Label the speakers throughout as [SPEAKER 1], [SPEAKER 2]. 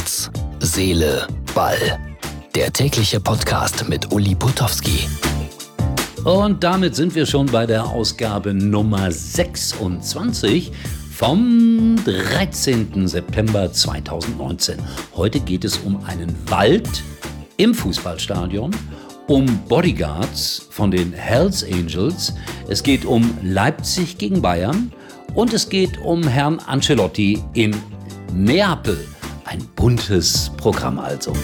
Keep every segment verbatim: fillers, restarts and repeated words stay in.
[SPEAKER 1] Herz, Seele, Ball. Der tägliche Podcast mit Uli Putowski.
[SPEAKER 2] Und damit sind wir schon bei der Ausgabe Nummer sechsundzwanzig vom dreizehnten September zweitausendneunzehn. Heute geht es um einen Wald im Fußballstadion, um Bodyguards von den Hells Angels, es geht um Leipzig gegen Bayern und es geht um Herrn Ancelotti in Neapel. Ein buntes Programm also.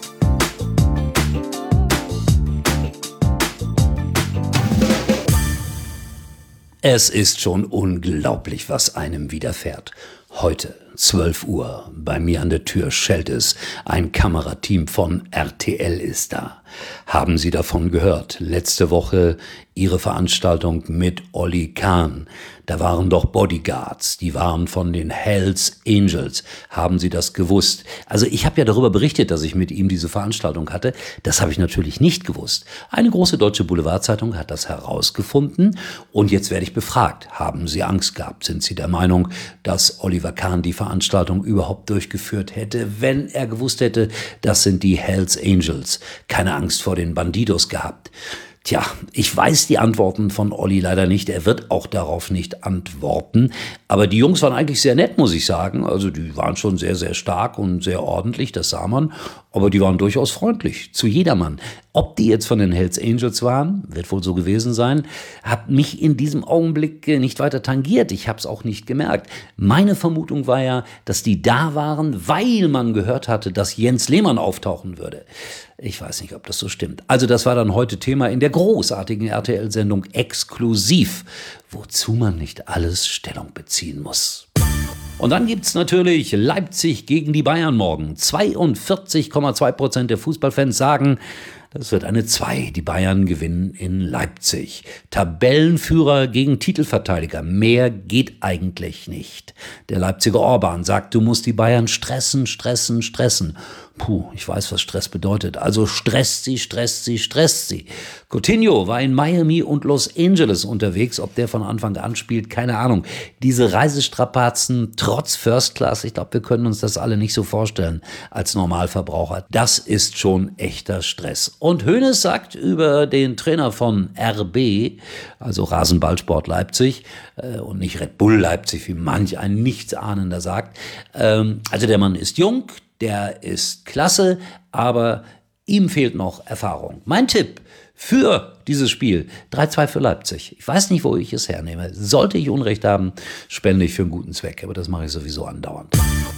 [SPEAKER 2] Es ist schon unglaublich, was einem widerfährt. Heute, zwölf Uhr, bei mir an der Tür schellt es. Ein Kamerateam von R T L ist da. Haben Sie davon gehört? Letzte Woche Ihre Veranstaltung mit Olli Kahn. Da waren doch Bodyguards, die waren von den Hells Angels. Haben Sie das gewusst? Also ich habe ja darüber berichtet, dass ich mit ihm diese Veranstaltung hatte. Das habe ich natürlich nicht gewusst. Eine große deutsche Boulevardzeitung hat das herausgefunden. Und jetzt werde ich befragt. Haben Sie Angst gehabt? Sind Sie der Meinung, dass Oliver Kahn die Veranstaltung überhaupt durchgeführt hätte, wenn er gewusst hätte, das sind die Hells Angels? Keine Angst vor den Bandidos gehabt? Tja, ich weiß die Antworten von Olli leider nicht. Er wird auch darauf nicht antworten. Aber die Jungs waren eigentlich sehr nett, muss ich sagen. Also die waren schon sehr, sehr stark und sehr ordentlich, das sah man. Aber die waren durchaus freundlich zu jedermann. Ob die jetzt von den Hells Angels waren, wird wohl so gewesen sein, hat mich in diesem Augenblick nicht weiter tangiert. Ich habe es auch nicht gemerkt. Meine Vermutung war ja, dass die da waren, weil man gehört hatte, dass Jens Lehmann auftauchen würde. Ich weiß nicht, ob das so stimmt. Also das war dann heute Thema in der großartigen R T L-Sendung Exklusiv, wozu man nicht alles Stellung beziehen muss. Und dann gibt's natürlich Leipzig gegen die Bayern morgen. zweiundvierzig Komma zwei Prozent der Fußballfans sagen, das wird eine zwei. Die Bayern gewinnen in Leipzig. Tabellenführer gegen Titelverteidiger. Mehr geht eigentlich nicht. Der Leipziger Orban sagt, du musst die Bayern stressen, stressen, stressen. Puh, ich weiß, was Stress bedeutet. Also stresst sie, stresst sie, stresst sie. Coutinho war in Miami und Los Angeles unterwegs. Ob der von Anfang an spielt, keine Ahnung. Diese Reisestrapazen trotz First Class, ich glaube, wir können uns das alle nicht so vorstellen als Normalverbraucher. Das ist schon echter Stress. Und Hoeneß sagt über den Trainer von R B, also Rasenballsport Leipzig, äh, und nicht Red Bull Leipzig, wie manch ein Nichtsahnender sagt. Ähm, also der Mann ist jung, der ist klasse, aber ihm fehlt noch Erfahrung. Mein Tipp für dieses Spiel, drei zwei für Leipzig. Ich weiß nicht, wo ich es hernehme. Sollte ich Unrecht haben, spende ich für einen guten Zweck. Aber das mache ich sowieso andauernd.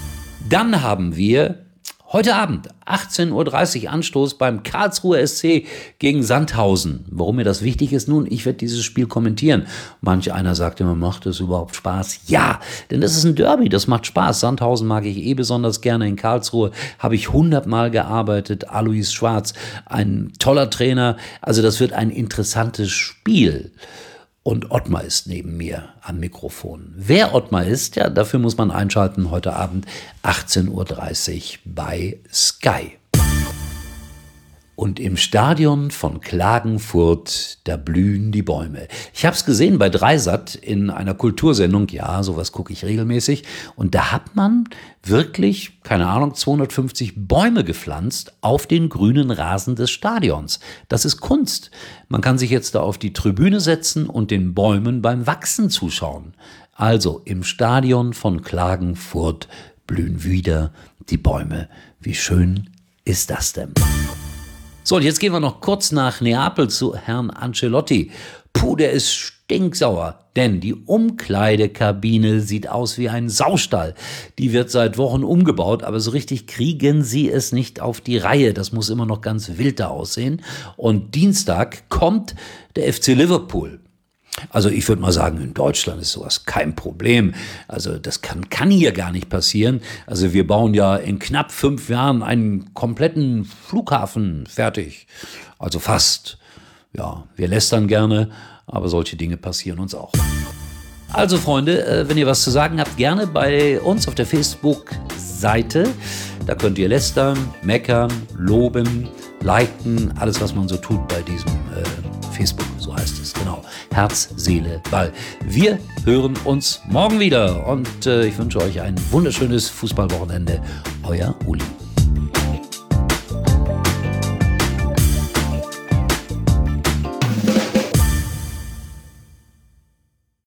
[SPEAKER 2] Dann haben wir heute Abend, achtzehn Uhr dreißig, Anstoß beim Karlsruher S C gegen Sandhausen. Warum mir das wichtig ist? Nun, ich werde dieses Spiel kommentieren. Manch einer sagt immer, macht es überhaupt Spaß? Ja, denn das ist ein Derby, das macht Spaß. Sandhausen mag ich eh besonders gerne. In Karlsruhe habe ich hundertmal gearbeitet. Alois Schwarz, ein toller Trainer. Also das wird ein interessantes Spiel. Und Ottmar ist neben mir am Mikrofon. Wer Ottmar ist, ja, dafür muss man einschalten heute Abend achtzehn Uhr dreißig bei Sky. Und im Stadion von Klagenfurt, da blühen die Bäume. Ich habe es gesehen bei Dreisat in einer Kultursendung. Ja, sowas gucke ich regelmäßig. Und da hat man wirklich, keine Ahnung, zweihundertfünfzig Bäume gepflanzt auf den grünen Rasen des Stadions. Das ist Kunst. Man kann sich jetzt da auf die Tribüne setzen und den Bäumen beim Wachsen zuschauen. Also im Stadion von Klagenfurt blühen wieder die Bäume. Wie schön ist das denn? So, und jetzt gehen wir noch kurz nach Neapel zu Herrn Ancelotti. Puh, der ist stinksauer, denn die Umkleidekabine sieht aus wie ein Saustall. Die wird seit Wochen umgebaut, aber so richtig kriegen sie es nicht auf die Reihe. Das muss immer noch ganz wild da aussehen. Und Dienstag kommt der F C Liverpool. Also ich würde mal sagen, in Deutschland ist sowas kein Problem. Also das kann, kann hier gar nicht passieren. Also wir bauen ja in knapp fünf Jahren einen kompletten Flughafen fertig. Also fast. Ja, wir lästern gerne, aber solche Dinge passieren uns auch. Also Freunde, wenn ihr was zu sagen habt, gerne bei uns auf der Facebook-Seite. Da könnt ihr lästern, meckern, loben, liken, alles was man so tut bei diesem äh, Facebook, so heißt es, genau. Herz, Seele, Ball. Wir hören uns morgen wieder und äh, ich wünsche euch ein wunderschönes Fußballwochenende Euer Uli.